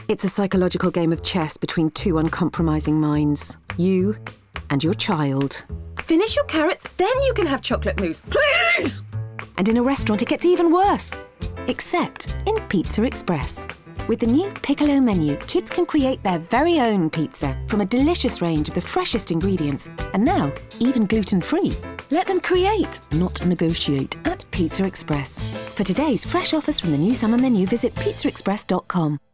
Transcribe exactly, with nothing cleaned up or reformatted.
It's a psychological game of chess between two uncompromising minds. You and your child. Finish your carrots, then you can have chocolate mousse. Please! And in a restaurant it gets even worse. Except in Pizza Express. With the new Piccolo menu, kids can create their very own pizza from a delicious range of the freshest ingredients. And now, even gluten-free. Let them create, not negotiate, at Pizza Express. For today's fresh offers from the new summer menu, visit pizza express dot com.